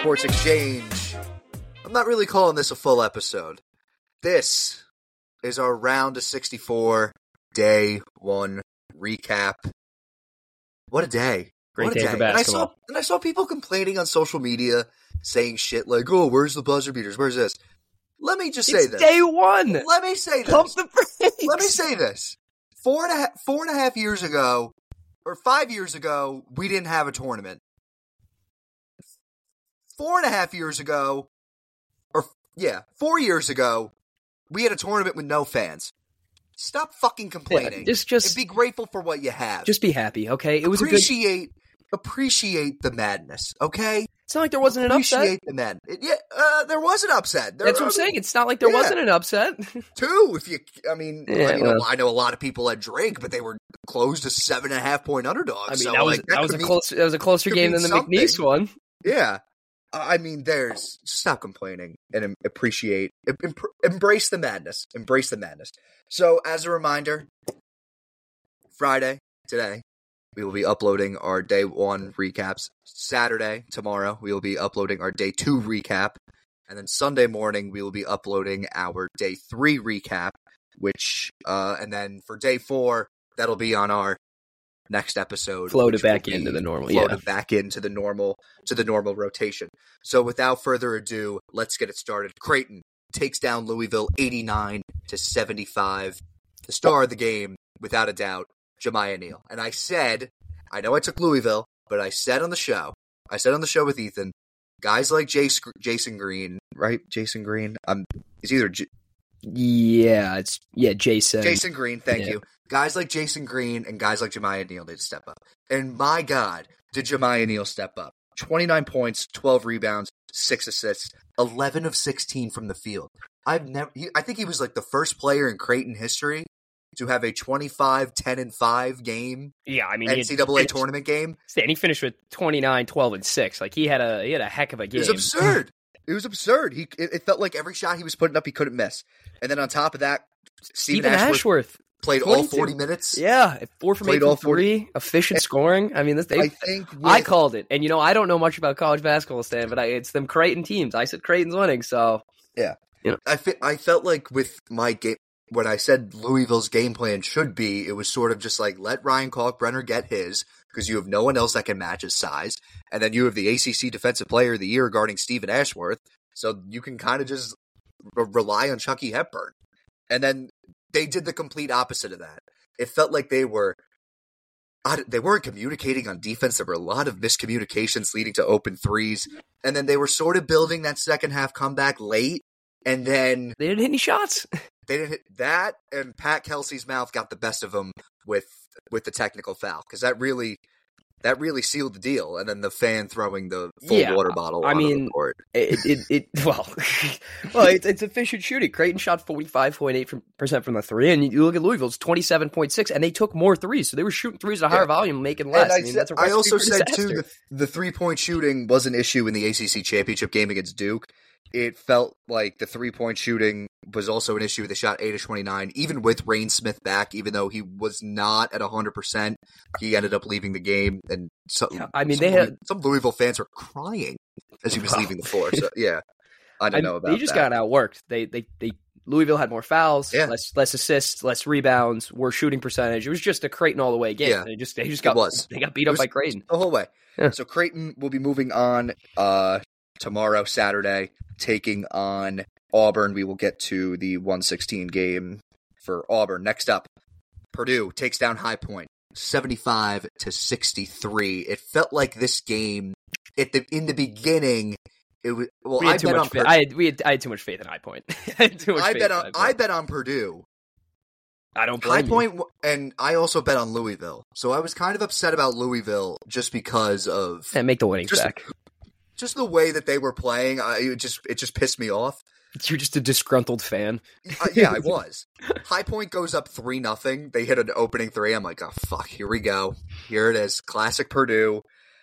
Sports Exchange. I'm not really calling this a full episode. This is our round of 64 day one recap. What a day. Great day for basketball. And I saw people complaining on social media saying shit like, oh, where's the buzzer beaters? Where's this? Let me just say this. Day one. Let me say this. Pump the brakes. Let me say this. 4.5 years ago, or 5 years ago, we didn't have a tournament. 4.5 years ago, 4 years ago, we had a tournament with no fans. Stop fucking complaining. Yeah, just and be grateful for what you have. Just be happy, okay? It was appreciate the madness, okay? It's not like there wasn't an upset. Appreciate the madness. There was an upset. That's what I'm saying. It's not like there wasn't an upset. Two, I know a lot of people had Drake, but they were close to 7.5-point underdogs. I mean, that was a closer game than the McNeese one. Yeah. Stop complaining and embrace the madness. Embrace the madness. So, as a reminder, Friday, today, we will be uploading our day one recaps. Saturday, tomorrow, we will be uploading our day two recap. And then Sunday morning, we will be uploading our day three recap, and then for day four, that'll be on our next episode. Floated back into the normal rotation. So without further ado, let's get it started. Creighton takes down Louisville 89-75. The star of the game, without a doubt, Jemiah Neal. And I know I took Louisville, but I said on the show with Ethan, guys like Jason Green, right? Jason Green. It's either Jason. Jason Green, thank you. Guys like Jason Green and guys like Jemiah Neal need to step up. And my God, did Jemiah Neal step up. 29 points, 12 rebounds, 6 assists, 11 of 16 from the field. I think he was like the first player in Creighton history to have a 25, 10, and 5 game. Yeah, I mean, NCAA tournament game. And he finished with 29, 12, and 6. Like, he had a heck of a game. It was absurd. It felt like every shot he was putting up, he couldn't miss. And then on top of that, Stephen Ashworth played 22. all 40 minutes. Yeah, 4 from 8 from 3, efficient scoring. I mean, I called it. And, I don't know much about college basketball, Stan, but it's them Creighton teams. I said Creighton's winning, so. Yeah. I felt like with my game, when I said Louisville's game plan should be, it was sort of just like, let Ryan Kalkbrenner get his, because you have no one else that can match his size. And then you have the ACC Defensive Player of the Year guarding Stephen Ashworth, so you can kind of just rely on Chucky Hepburn. And then they did the complete opposite of that. It felt like they weren't communicating on defense. There were a lot of miscommunications leading to open threes. And then they were sort of building that second half comeback late. And then they didn't hit any shots. They didn't hit that. And Pat Kelsey's mouth got the best of them with the technical foul. Because that really sealed the deal. And then the fan throwing the full water bottle on the court. It's efficient shooting. Creighton shot 45.8% from the three, and you look at Louisville's 27.6, and they took more threes, so they were shooting threes at a higher volume, making less. I also said too, the 3-point shooting was an issue in the ACC championship game against Duke. It felt like the 3-point shooting was also an issue. They shot 8 of 29, even with Rain Smith back, even though he was not at 100%. He ended up leaving the game, and some Louisville fans were crying as he was leaving the floor. So I don't know about that. They just got outworked. Louisville had more fouls, less assists, less rebounds, worse shooting percentage. It was just a Creighton all the way game. Yeah, they got beat up by Creighton the whole way. Yeah. So Creighton will be moving on tomorrow, Saturday, taking on Auburn. We will get to the 116 game for Auburn. Next up, Purdue takes down High Point 75-63. It felt like this game in the beginning. It was I had too much faith in High Point. I bet on Purdue. I don't blame High Point, and I also bet on Louisville. So I was kind of upset about Louisville just because of make the winnings back. Just the way that they were playing, it just pissed me off. You're just a disgruntled fan. Yeah, I was. High Point goes up 3-0. They hit an opening three. I'm like, oh fuck, here we go. Here it is, classic Purdue.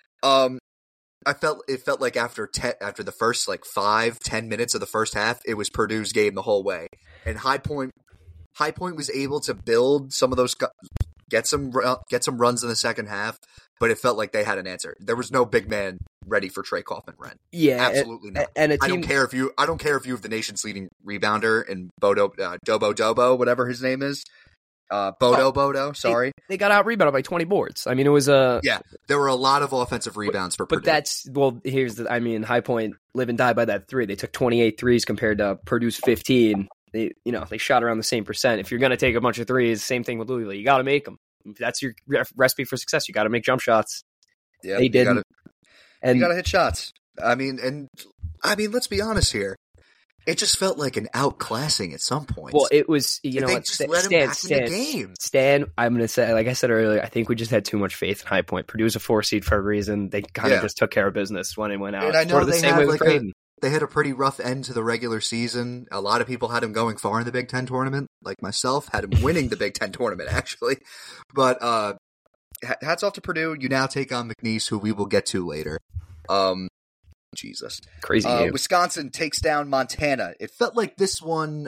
It felt like after the first 5-10 minutes of the first half, it was Purdue's game the whole way. And High Point was able to build some of those get some runs in the second half, but it felt like they had an answer. There was no big man ready for Trey Kaufman-Renn. Yeah, absolutely not. And I don't care if you have the nation's leading rebounder in Dobo, whatever his name is. Bodo, sorry. They got out rebounded by 20 boards. I mean, it was yeah, there were a lot of offensive rebounds for Purdue. But High Point live and die by that three. They took 28 threes compared to Purdue's 15. They shot around the same percent. If you're going to take a bunch of threes, same thing with Louisville. You got to make them. That's your recipe for success. You got to make jump shots. Yeah, they didn't. You got to hit shots. I mean, let's be honest here. It just felt like an outclassing at some point. Well, it was, they just let him back in the game. Stan, I'm going to say, like I said earlier, I think we just had too much faith in High Point. Purdue's a 4 seed for a reason. They kind of just took care of business when it went out. And I know they had a pretty rough end to the regular season. A lot of people had him going far in the Big Ten tournament, like myself, had him winning the Big Ten tournament, actually. But hats off to Purdue. You now take on McNeese, who we will get to later. Jesus. Crazy game. Wisconsin takes down Montana. It felt like this one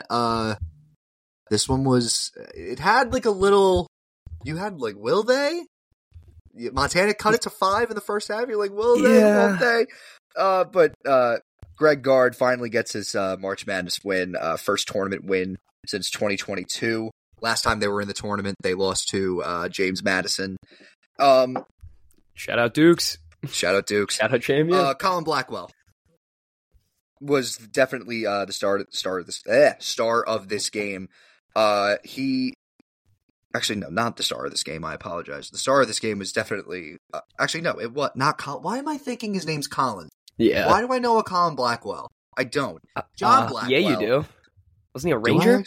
was, it had like a little, you had like, will they? Montana cut it to 5 in the first half. You're like, will they? Won't they? But Greg Gard finally gets his March Madness win, first tournament win since 2022. Last time they were in the tournament, they lost to James Madison. Shout out Dukes. Shout out Dukes. Shout out champion. Colin Blackwell was definitely the star of this game. He actually no, not the star of this game. I apologize. The star of this game was definitely it was not Colin. Why am I thinking his name's Colin? Yeah. Why do I know a Colin Blackwell? I don't. John Blackwell. Yeah, you do. Wasn't he a Ranger?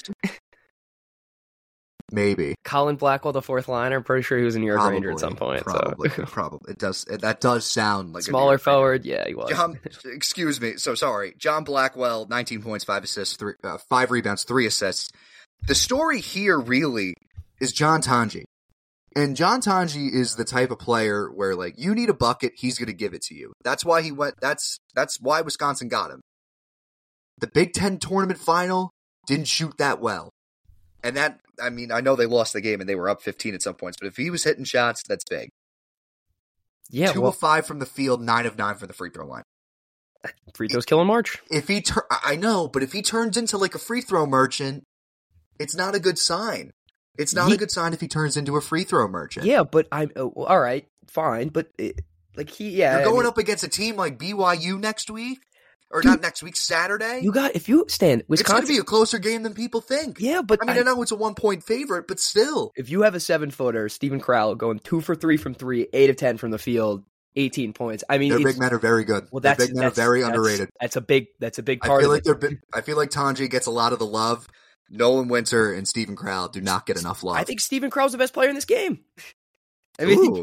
Maybe. Colin Blackwell, the fourth liner. I'm pretty sure he was a New York Ranger at some point. Probably. That does sound like smaller forward. Yeah, he was. Excuse me. So sorry. John Blackwell, 19 points, 5 assists, 5 rebounds, 3 assists. The story here really is John Tanji. And John Tanji is the type of player where, like, you need a bucket, he's going to give it to you. That's why he went. That's why Wisconsin got him. The Big Ten tournament final didn't shoot that well. And that, I mean, I know they lost the game and they were up 15 at some points, but if he was hitting shots, that's big. Yeah, 2 of 5 from the field, 9 of 9 from the free throw line. Free throws killing March. I know, but if he turns into like a free throw merchant, it's not a good sign. It's not a good sign if he turns into a free throw merchant. Yeah, but all right, fine, but you're going up against a team like BYU next week. Or not next week, Saturday? Wisconsin. It's going to be a closer game than people think. Yeah, but I know it's a 1-point favorite, but still. If you have a 7-footer, Steven Crowell, going 2 for 3 from 3, 8 of 10 from the field, 18 points. I mean, their big men are very good. Well, their big men are very underrated. That's a big part of it. I feel like Tanji gets a lot of the love. Nolan Winter and Steven Crowell do not get enough love. I think Steven Crowell's the best player in this game. I mean,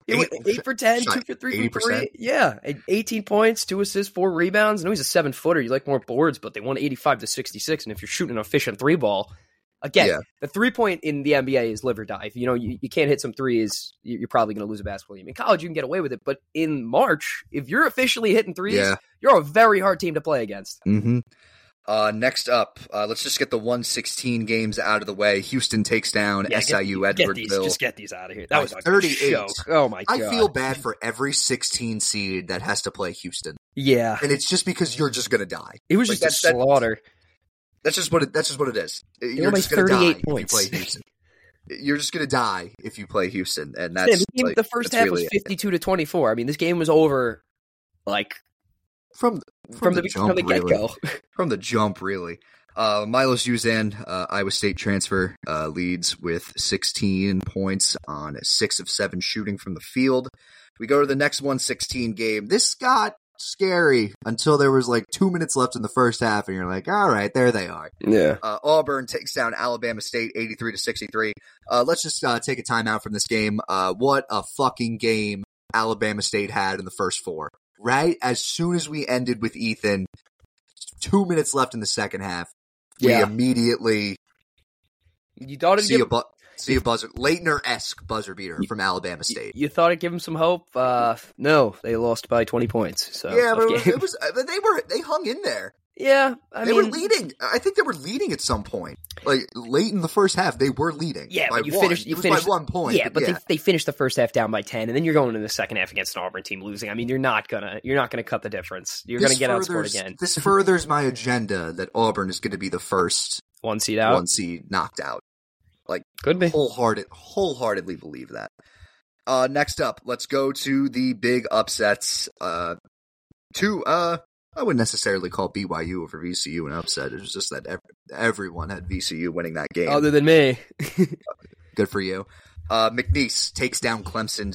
8 for 10, 2 for 3 from 3. Yeah, 18 points, 2 assists, 4 rebounds. I know he's a 7-footer. You like more boards, but they won 85-66. And if you're shooting an efficient 3-ball, again, the 3-point in the NBA is live or die. If you can't hit some threes, you're probably going to lose a basketball game. In college, you can get away with it, but in March, if you're officially hitting threes, you're a very hard team to play against. Mm-hmm. Next up, let's just get the 116 games out of the way. Houston takes down SIU Edwardsville. Just get these out of here. That was a 38. Joke. Oh my god! I feel bad for every 16 seed that has to play Houston. Yeah, and it's just because you're just gonna die. It was just a slaughter. That's just what it is. You're just gonna die if you play Houston. You're just gonna die if you play Houston, and that's the first half was 52-24. I mean, this game was over like. From the get-go. From the jump, really. Milos Uzan, Iowa State transfer, leads with 16 points on 6 of 7 shooting from the field. We go to the next 116 game. This got scary until there was like 2 minutes left in the first half, and you're like, all right, there they are. Yeah. Auburn takes down Alabama State 83-63. Let's just take a timeout from this game. What a fucking game Alabama State had in the first 4. Right as soon as we ended with Ethan, 2 minutes left in the second half, we immediately see a buzzer, Leitner-esque buzzer beater from Alabama State. You thought it'd give them some hope? No, they lost by 20 points. So yeah, but it was they hung in there. Yeah, they were leading. I think they were leading at some point. Like late in the first half, they were leading. Yeah, by but you finished by 1 point. Yeah, but they finished the first half down by 10, and then you're going into the second half against an Auburn team losing. I mean, you're not gonna cut the difference. You're gonna get outscored again. This furthers my agenda that Auburn is going to be the first 1 seed out, 1 seed knocked out. Like could be wholeheartedly believe that. Next up, let's go to the big upsets. I wouldn't necessarily call BYU over VCU an upset. It was just that everyone had VCU winning that game. Other than me. Good for you. McNeese takes down Clemson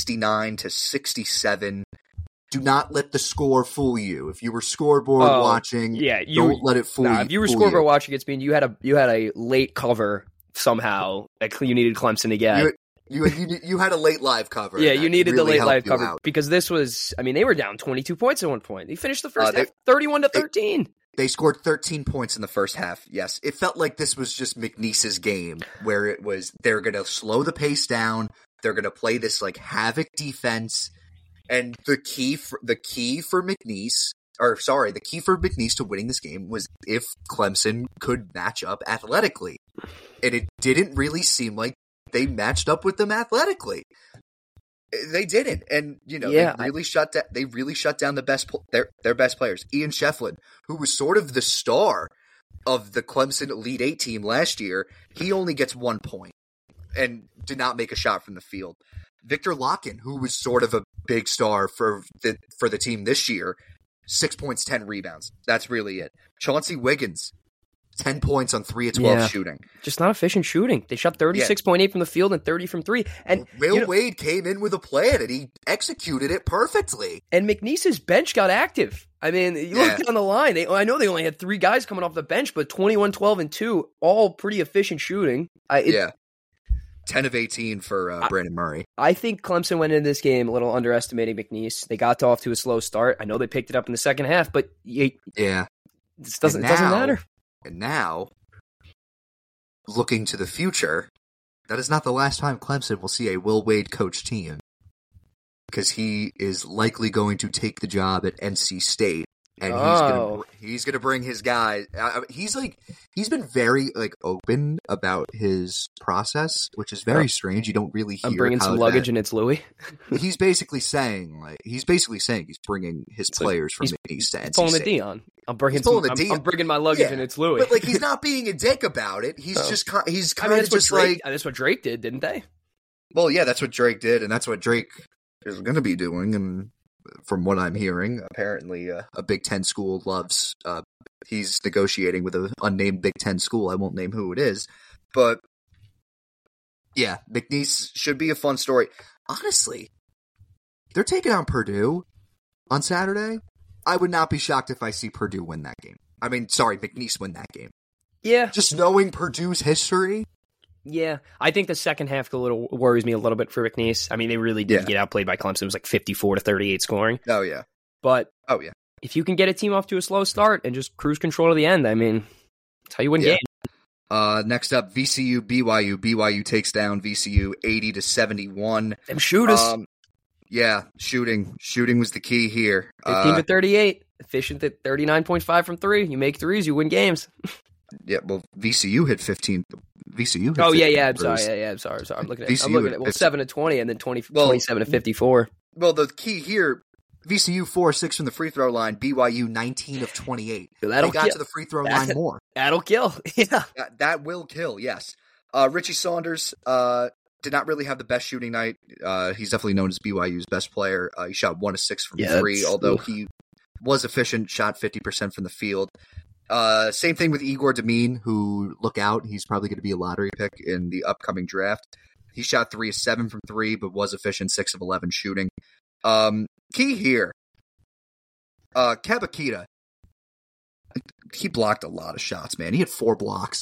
69-67. Do not let the score fool you. If you were scoreboard watching, don't let it fool you. If you were scoreboard watching, it's mean you had a late cover somehow that you needed Clemson to get. You had a late live cover. Yeah, you needed really the late live cover because this was. I mean, they were down 22 points at one point. They finished the first half 31-13. They scored 13 points in the first half. Yes, it felt like this was just McNeese's game, where it was they're going to slow the pace down. They're going to play this like havoc defense, and the key for McNeese to winning this game was if Clemson could match up athletically, and it didn't really seem like they matched up with them athletically. They didn't, and they really shut down their best players. Ian Shefflin, who was sort of the star of the Clemson Elite 8 team last year, he only gets 1 point and did not make a shot from the field. Victor Locken, who was sort of a big star for the team this year, 6 points, 10 rebounds. That's really it. Chauncey Wiggins, 10 points on 3 of 12 shooting. Just not efficient shooting. They shot 36.8 from the field and 30 from 3. And Will Wade came in with a plan, and he executed it perfectly. And McNeese's bench got active. I mean, you look down the line. I know they only had 3 guys coming off the bench, but 21, 12, and 2, all pretty efficient shooting. 10 of 18 for Brandon Murray. I think Clemson went into this game a little underestimating McNeese. They got off to a slow start. I know they picked it up in the second half, but it doesn't matter. And now, looking to the future, that is not the last time Clemson will see a Will Wade coach team, because he is likely going to take the job at NC State, and he's gonna bring his guys. He's been very open about his process, which is very strange. You don't really hear. I'm bringing some luggage, and it's Louis. He's basically saying he's bringing his players from McNeese to NC State. Pulling a Dion. I'm bringing my luggage, and it's Louis. But he's not being a dick about it. He's just that's what Drake did, didn't they? Well, yeah, that's what Drake did, and that's what Drake is going to be doing. And from what I'm hearing, apparently a Big Ten school loves. He's negotiating with an unnamed Big Ten school. I won't name who it is, but yeah, McNeese should be a fun story. Honestly, they're taking on Purdue on Saturday. I would not be shocked if I see Purdue win that game. I mean, sorry, McNeese win that game. Yeah. Just knowing Purdue's history. Yeah. I think the second half worries me a little bit for McNeese. I mean, they really did get outplayed by Clemson. It was like 54-38 scoring. Oh, yeah. But if you can get a team off to a slow start and just cruise control to the end, I mean, that's how you win games. Next up, VCU, BYU. BYU takes down VCU 80-71. Them shooters. Yeah, shooting was the key here. 15-38, efficient at 39.5 from 3. You make threes, you win games. Yeah, well, VCU hit 15. VCU. Hit I'm sorry. I'm looking at it. 7-20 and then 27-54. Well, the key here, VCU 4-6 from the free throw line. BYU 19 of 28. So they got to the free throw line more. That'll kill. Yeah, that will kill. Yes. Richie Saunders. Did not really have the best shooting night. He's definitely known as BYU's best player. He shot 1 of 6 from 3, although he was efficient, shot 50% from the field. Same thing with Igor Demine, who, look out, he's probably going to be a lottery pick in the upcoming draft. He shot 3 of 7 from 3, but was efficient, 6 of 11 shooting. Key here, Kabakita, he blocked a lot of shots, man. He had 4 blocks.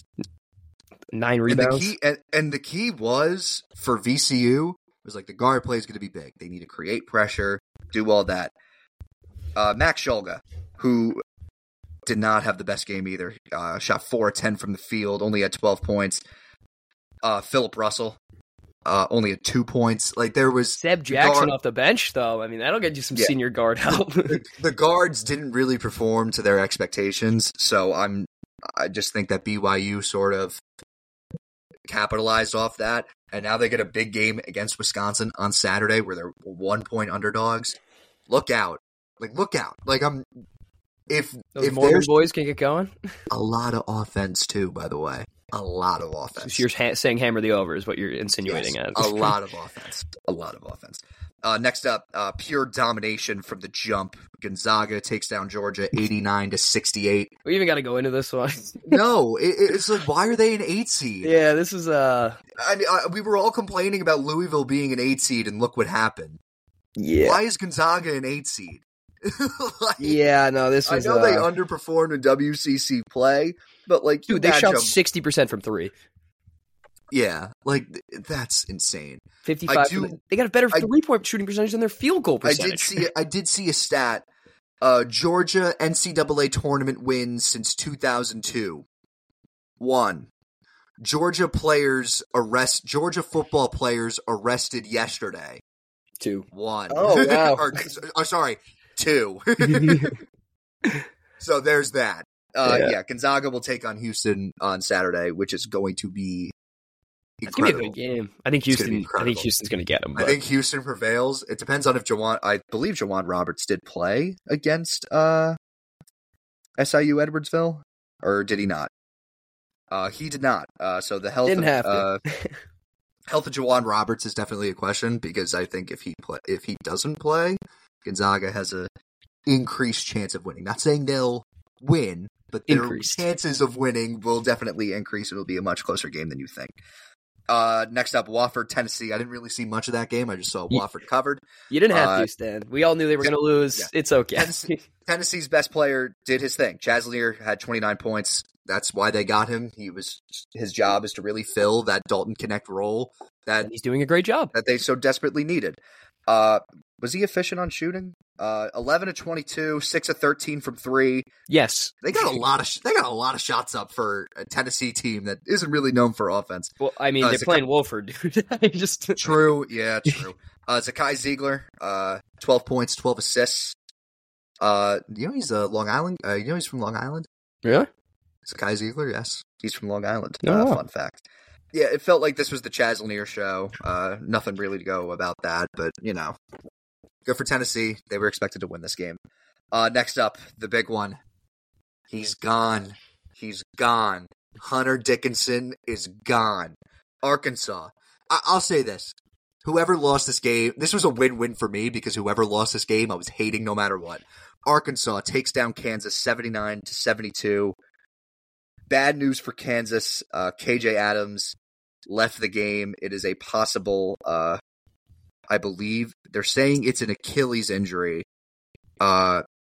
9 rebounds. And the key was, for VCU, was the guard play is going to be big. They need to create pressure, do all that. Max Shulga, who did not have the best game either, shot 4 of 10 from the field, only had 12 points. Philip Russell, only at 2 points. Like there was Seb Jackson off the bench, though. I mean, that'll get you some senior guard help. The guards didn't really perform to their expectations, so I just think that BYU sort of capitalized off that, and now they get a big game against Wisconsin on Saturday where they're 1-point underdogs. Look out! Look out! If Morgan boys can get going, a lot of offense too. By the way, a lot of offense. So you're saying hammer the over is what you're insinuating. Yes, a lot of offense. A lot of offense. Next up, pure domination from the jump. Gonzaga takes down Georgia 89-68. We even got to go into this one. No, it's like, why are they an 8 seed? Yeah, this is we were all complaining about Louisville being an 8 seed, and look what happened. Yeah. Why is Gonzaga an 8 seed? This was. I know they underperformed in WCC play, but dude, they shot 60% from 3. Yeah, that's insane. 55. They got a better 3-point shooting percentage than their field goal percentage. I did see a stat. Georgia NCAA tournament wins since 2002. 1. Georgia football players arrested yesterday. 2. 1. Oh wow. Sorry, 2. So there's that. Gonzaga will take on Houston on Saturday, which is going to be incredible. It's gonna be a good game. I think Houston's going to get them. I think Houston prevails. It depends on if I believe Jawan Roberts did play against SIU Edwardsville, or did he not? He did not. So the health didn't have to. Health of Jawan Roberts is definitely a question, because I think if he doesn't play, Gonzaga has a increased chance of winning. Not saying they'll win, but their chances of winning will definitely increase. It'll be a much closer game than you think. Next up, Wofford, Tennessee. I didn't really see much of that game. I just saw Wofford covered. You didn't have to, Stan. We all knew they were going to lose. Yeah. It's okay. Tennessee's best player did his thing. Chaz Lear had 29 points. That's why they got him. His job is to really fill that Dalton Connect role that he's doing a great job that they so desperately needed. Was he efficient on shooting? 11 of 22, 6 of 13 from 3. Yes, they got a lot of shots up for a Tennessee team that isn't really known for offense. Well, I mean, they're playing Wolford, dude. True, yeah, true. Zakai Ziegler, 12 points, 12 assists. He's Long Island. He's from Long Island. Really? Zakai Ziegler, yes, he's from Long Island. Oh. Fun fact. Yeah, it felt like this was the Chaz Lanier show. Nothing really to go about that, but good for Tennessee. They were expected to win this game. Next up, the big one. He's gone. Hunter Dickinson is gone. Arkansas. I'll say this. Whoever lost this game, this was a win-win for me, because whoever lost this game, I was hating no matter what. Arkansas takes down Kansas 79-72. Bad news for Kansas. KJ Adams left the game. It is a possible, I believe, they're saying it's an Achilles injury. I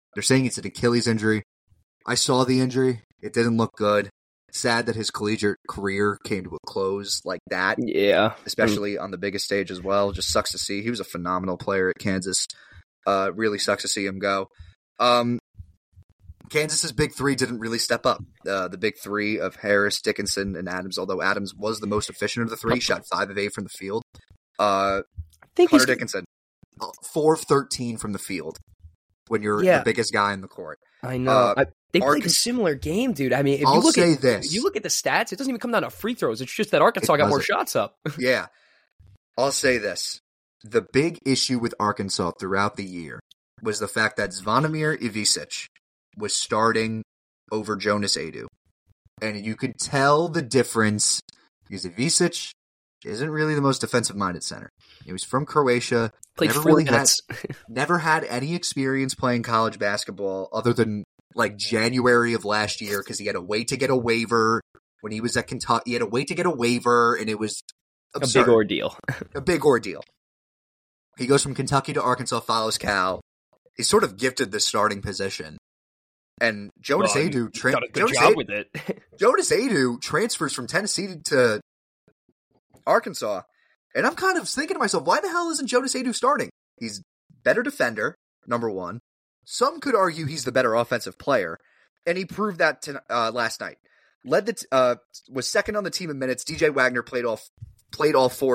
saw the injury. It didn't look good. Sad that his collegiate career came to a close like that. Yeah. Especially on the biggest stage as well. Just sucks to see. He was a phenomenal player at Kansas. Really sucks to see him go. Kansas's big three didn't really step up. The big three of Harris, Dickinson, and Adams, although Adams was the most efficient of the three, shot 5 of 8 from the field. I think Hunter Dickinson, 4 of 13 from the field when you're the biggest guy in the court. I know. They played a similar game, dude. I mean, if you look at the stats, it doesn't even come down to free throws. It's just that Arkansas got more shots up. Yeah. I'll say this. The big issue with Arkansas throughout the year was the fact that Zvonimir Ivicic was starting over Jonas Adu. And you could tell the difference because Ivicic isn't really the most defensive-minded center. He was from Croatia. Played 4 minutes. Never had any experience playing college basketball other than like January of last year because he had to wait to get a waiver. When he was at Kentucky, he had to wait to get a waiver, and it was absurd. A big ordeal. A big ordeal. He goes from Kentucky to Arkansas, follows Cal. He's sort of gifted the starting position. And Jonas Adu Jonas Adu transfers from Tennessee to Arkansas. And I'm kind of thinking to myself, why the hell isn't Jonas Adu starting? He's better defender, number one. Some could argue he's the better offensive player. And he proved that last night. Was second on the team in minutes. DJ Wagner played all 40.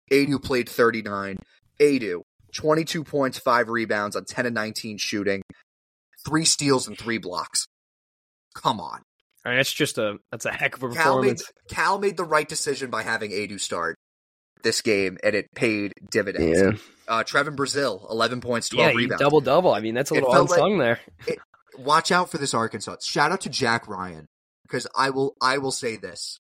ADU played 39. ADU, 22 points, 5 rebounds on 10 and 19 shooting, 3 steals and 3 blocks. Come on. I mean, that's a heck of a performance. Cal made the right decision by having ADU start this game, and it paid dividends. Yeah. Trevin Brazil, 11 points, 12 rebounds. Double-double. I mean, that's a little unsung there. Watch out for this Arkansas. Shout out to Jack Ryan, because I will say this.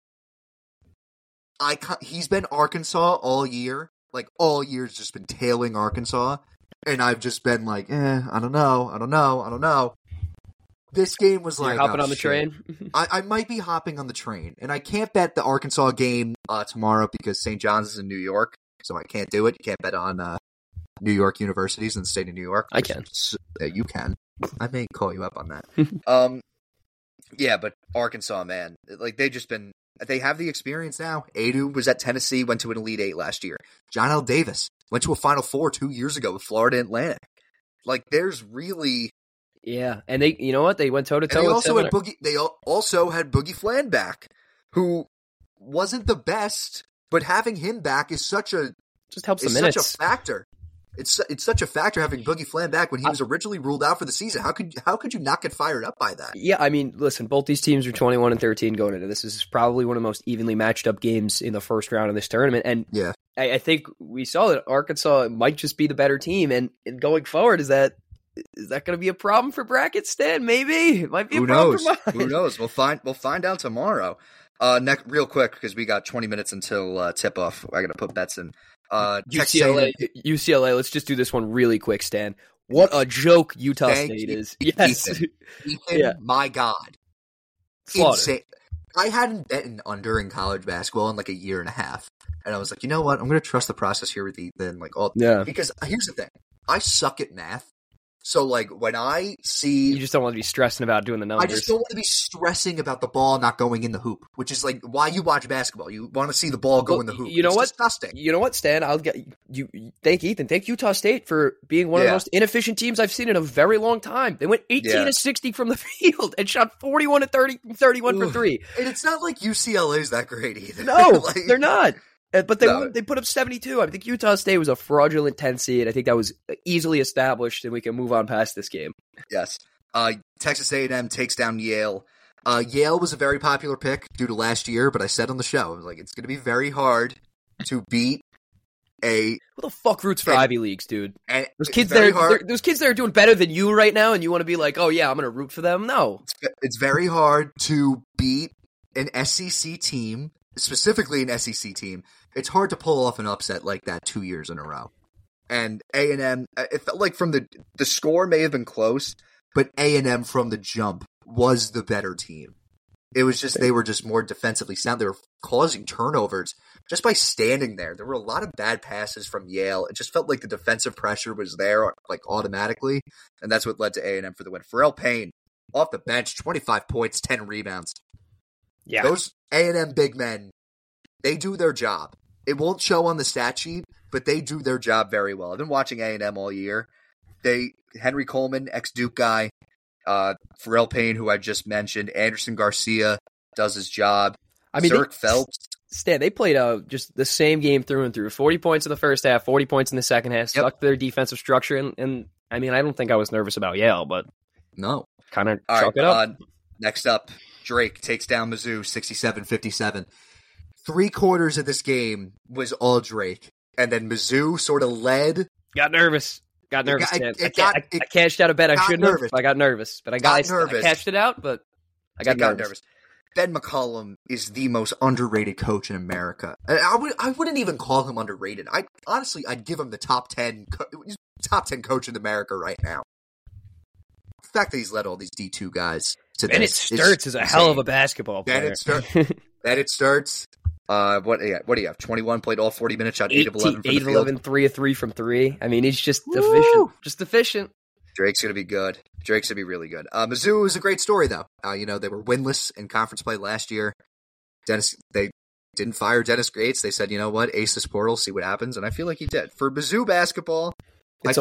He's been Arkansas all year. Like, all year's just been tailing Arkansas. And I've just been like, I don't know. This game was like, hopping on the train? I might be hopping on the train. And I can't bet the Arkansas game tomorrow because St. John's is in New York. So I can't do it. You can't bet on New York universities in the state of New York. I can. You can. I may call you up on that. Yeah, but Arkansas, man. Like, they have the experience now. ADU was at Tennessee, went to an Elite Eight last year. John L. Davis went to a Final Four 2 years ago with Florida Atlantic. Like, there's really... Yeah, and you know what? They went toe-to-toe with They also had Boogie Flan back, who wasn't the best, but having him back is such a factor. It's such a factor having Boogie Flan back when he was originally ruled out for the season. How could you not get fired up by that? Yeah, I mean, listen, both these teams are 21-13 going into this. This is probably one of the most evenly matched up games in the first round of this tournament. And yeah, I think we saw that Arkansas might just be the better team. And going forward, is that going to be a problem for bracket Stan? Maybe it might be a problem for mine. Who knows? We'll find out tomorrow. Real quick, because we got 20 minutes until tip off. I got to put bets in. UCLA. Let's just do this one really quick, Stan. What a joke Utah State is. Yes, Ethan, my God, insane. I hadn't bet under in college basketball in like a year and a half, and I was like, you know what? I'm going to trust the process here with Ethan. Because here's the thing, I suck at math. So, like, when I see... You just don't want to be stressing about doing the numbers. I just don't want to be stressing about the ball not going in the hoop, which is, like, why you watch basketball. You want to see the ball go in the hoop. You know what? Disgusting. You know what, Stan? I'll get you. Thank Ethan. Thank Utah State for being one of the most inefficient teams I've seen in a very long time. They went 18 of 60 from the field and shot 41 of 31 for 3. And it's not like UCLA is that great either. No, they're not. But they put up 72. I think Utah State was a fraudulent 10 seed. I think that was easily established, and we can move on past this game. Yes. Texas A&M takes down Yale. Yale was a very popular pick due to last year, but I said on the show, I was like, it's going to be very hard to beat Who the fuck roots for Ivy Leagues, dude? Those kids that are doing better than you right now, and you want to be like, oh yeah, I'm going to root for them? No. It's very hard to beat an SEC team, specifically an SEC team. It's hard to pull off an upset like that 2 years in a row. And A&M, it felt like from the score may have been close, but A&M from the jump was the better team. It was just, they were just more defensively sound. They were causing turnovers just by standing there. There were a lot of bad passes from Yale. It just felt like the defensive pressure was there, like, automatically. And that's what led to A&M for the win. Pharrell Payne, off the bench, 25 points, 10 rebounds. Yeah. Those A&M big men, they do their job. It won't show on the stat sheet, but they do their job very well. I've been watching A&M all year. Henry Coleman, ex-Duke guy, Pharrell Payne, who I just mentioned, Anderson Garcia does his job. I mean, Zerk Phelps. Stan, they played just the same game through and through. 40 points in the first half, 40 points in the second half, stuck to their defensive structure. And I mean, I don't think I was nervous about Yale, but no, kind of chalk it up. Next up, Drake takes down Mizzou 67-57. 3/4 of this game was all Drake, and then Mizzou sort of led. Got nervous. I cashed out a bet I shouldn't have. I got nervous, but I cashed it out, but I got nervous. Ben McCollum is the most underrated coach in America. I wouldn't even call him underrated. I'd give him the top 10 coach in America right now. The fact that he's led all these D2 guys to Bennett Sturts is a hell of a basketball player. Bennett Sturts. What do you have? 21, played all 40 minutes, shot 8 of 11 from the field. 8 of 11, 3 of 3 from 3. I mean, he's just efficient. Just efficient. Drake's going to be good. Drake's going to be really good. Mizzou is a great story, though. They were winless in conference play last year. They didn't fire Dennis Gates. They said, you know what, ace this portal, see what happens. And I feel like he did. For Mizzou basketball, that's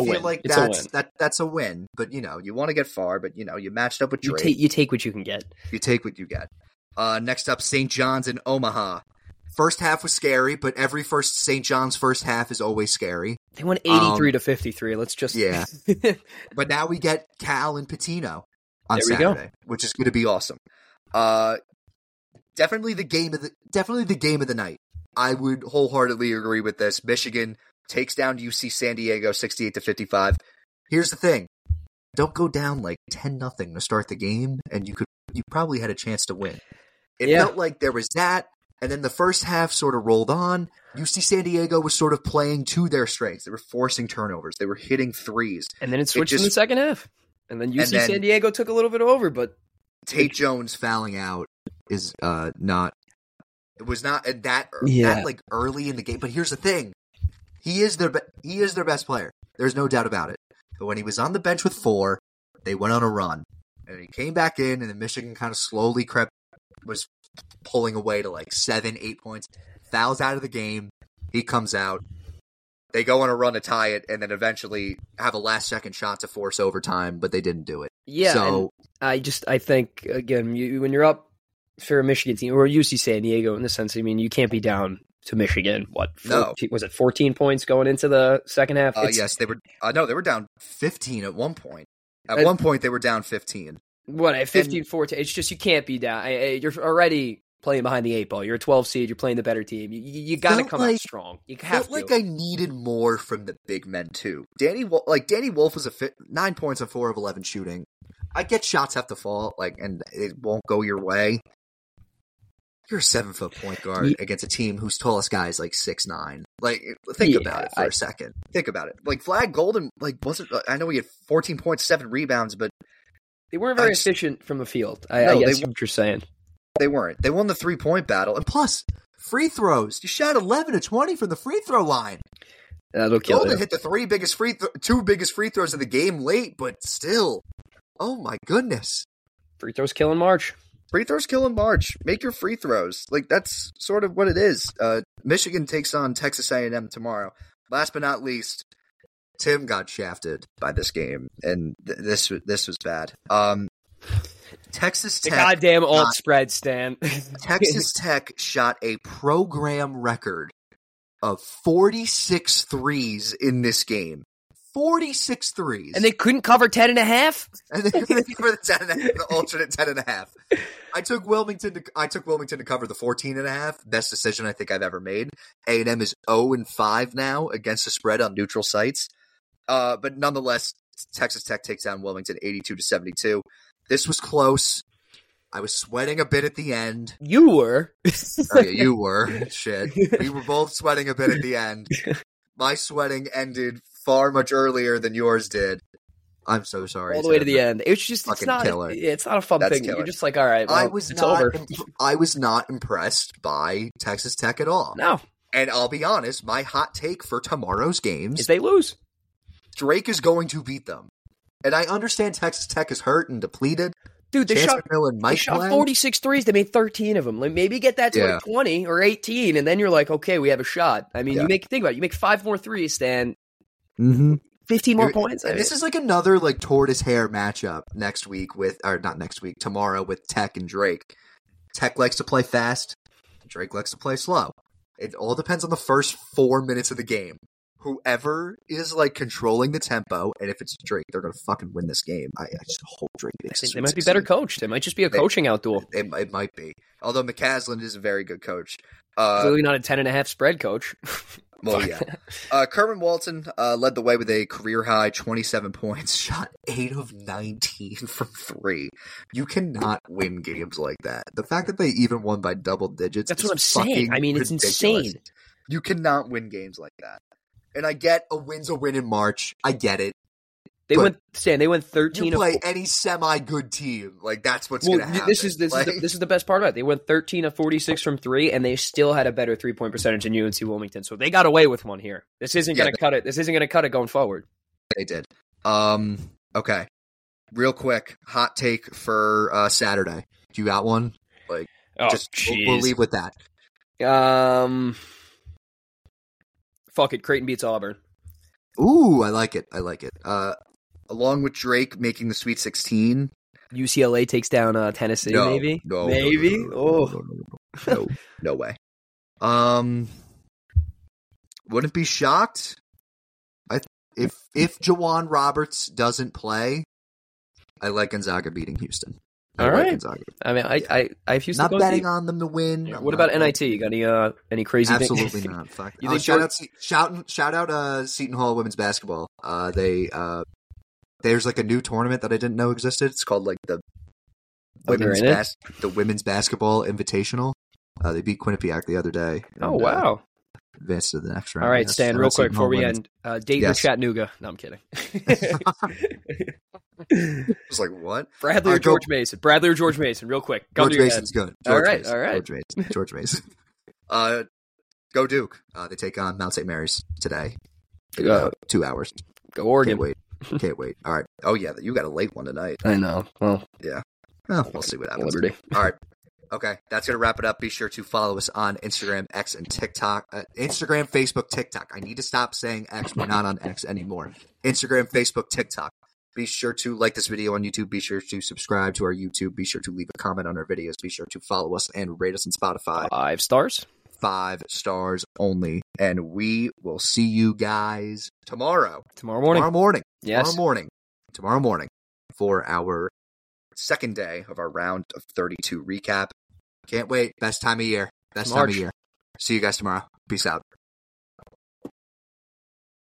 a win. But, you want to get far, but, you matched up with Drake. You take what you can get. You take what you get. Next up, St. John's in Omaha. First half was scary, but every first St. John's first half is always scary. They won 83-53. Let's just But now we get Cal and Pitino on Saturday, which is going to be awesome. Definitely the game of the night. I would wholeheartedly agree with this. Michigan takes down UC San Diego 68-55. Here's the thing. Don't go down like 10-0 to start the game, and you probably had a chance to win. It felt like there was that, and then the first half sort of rolled on. UC San Diego was sort of playing to their strengths. They were forcing turnovers. They were hitting threes. And then it switched in the second half. And then UC San Diego took a little bit over, but Tate Jones fouling out is not that like early in the game. But here's the thing. He is their best player. There's no doubt about it. But when he was on the bench with 4, they went on a run. And he came back in, and then Michigan kind of slowly was pulling away to like 7-8 points. Fouls out of the game. He comes out. They go on a run to tie it, and then eventually have a last-second shot to force overtime, but they didn't do it. Yeah, so I think, again, when you're up for a Michigan team, or UC San Diego in the sense, I mean, you can't be down to Michigan. Was it 14 points going into the second half? Yes, they were. No, they were down 15 at one point. At one point, they were down 15. What, at 15-14? It's just you can't be down. You're already playing behind the 8 ball. You're a 12 seed. You're playing the better team. You got to come out strong. You have to. Felt like I needed more from the big men too. Danny Wolf was 9 points on 4 of 11 shooting. I get shots have to fall, and it won't go your way. You're a 7-foot point guard against a team whose tallest guy is 6'9". Think about it for a second. Think about it. Flag Golden, wasn't. I know he had 14 points, 7 rebounds, but they weren't very efficient from the field. I guess what you're saying. They weren't. They won the 3-point battle, and plus free throws. You shot 11 of 20 from the free throw line. That'll kill Golden hit the 2 biggest free throws of the game late, but still, oh my goodness, free throws killing March. Free throws killing March. Make your free throws. That's sort of what it is. Michigan takes on Texas A&M tomorrow. Last but not least, Tim got shafted by this game, and this was bad. Texas Tech. The goddamn alt spread, Stan. Texas Tech shot a program record of 46 threes in this game. 46 threes. And they couldn't cover 10.5? And they couldn't cover the 10.5, the alternate 10.5. I took Wilmington to cover the 14.5. Best decision I think I've ever made. A&M is 0-5 now against the spread on neutral sites. But nonetheless, Texas Tech takes down Wilmington 82-72. This was close. I was sweating a bit at the end. You were. Oh, yeah, you were. Shit. We were both sweating a bit at the end. My sweating ended far much earlier than yours did. I'm so sorry. All the way to the end. It's just it's not a fun thing. Killer. You're just like, all right, well, it's over. I was not impressed by Texas Tech at all. No. And I'll be honest, my hot take for tomorrow's games is they lose. Drake is going to beat them. And I understand Texas Tech is hurt and depleted. Dude, they shot 46 threes. They made 13 of them. Maybe get that to 20 or 18, and then you're like, okay, we have a shot. I mean, think about it. You make 5 more threes, Stan. 15 more points. This is another tortoise hare matchup tomorrow with Tech and Drake. Tech likes to play fast. Drake likes to play slow. It all depends on the first 4 minutes of the game. Whoever is controlling the tempo, and if it's Drake, they're going to fucking win this game. I just hope Drake makes it. They might be better coached. It might just be a coaching out duel. It might be. Although McCaslin is a very good coach. Clearly not a 10.5 spread coach. Well, yeah. Kerwin Walton led the way with a career-high 27 points, shot 8 of 19 from 3. You cannot win games like that. The fact that they even won by double digits That's what I'm saying. I mean, it's insane. You cannot win games like that. And I get a win's a win in March. I get it. They went 13. You play any semi-good team, that's what's going to happen. This is the best part about it. They went 13 of 46 from 3, and they still had a better 3-point percentage than UNC Wilmington. So they got away with one here. This isn't going to cut it. This isn't going to cut it going forward. They did. Okay. Real quick, hot take for Saturday. Do you got one? We'll leave with that. Fuck it. Creighton beats Auburn. Ooh, I like it. Along with Drake making the Sweet 16. UCLA takes down Tennessee, maybe? No, maybe? No way. Wouldn't be shocked. If J'Wan Roberts doesn't play, I like Gonzaga beating Houston. All right. Gonzaga. I mean, I have Houston. Not betting on them to win. Yeah. What about NIT? You got any crazy? Absolutely not. Fuck. Shout out Seton Hall women's basketball. There's like a new tournament that I didn't know existed. It's called like the women's basketball invitational. They beat Quinnipiac the other day. Oh wow. Advanced to the next round. All right, Stan, real quick before we end. Dayton or Chattanooga? No, I'm kidding. It's like, what? Bradley or George Mason? Bradley or George Mason? Real quick. George Mason's good. All right. George Mason. Go Duke. They take on Mount St. Mary's today. 2 hours. Go Oregon. Can't wait. All right. Oh, yeah, you got a late one tonight. I know. Well. Yeah. Well, we'll see what happens. Liberty. All right. Okay, that's going to wrap it up. Be sure to follow us on Instagram, X, and TikTok. Instagram, Facebook, TikTok. I need to stop saying X. We're not on X anymore. Instagram, Facebook, TikTok. Be sure to like this video on YouTube. Be sure to subscribe to our YouTube. Be sure to leave a comment on our videos. Be sure to follow us and rate us on Spotify. 5 stars. 5 stars only. And we will see you guys tomorrow. Tomorrow morning. Yes. Tomorrow morning for our second day of our round of 32 recap. Can't wait. Best time of year. See you guys tomorrow. Peace out.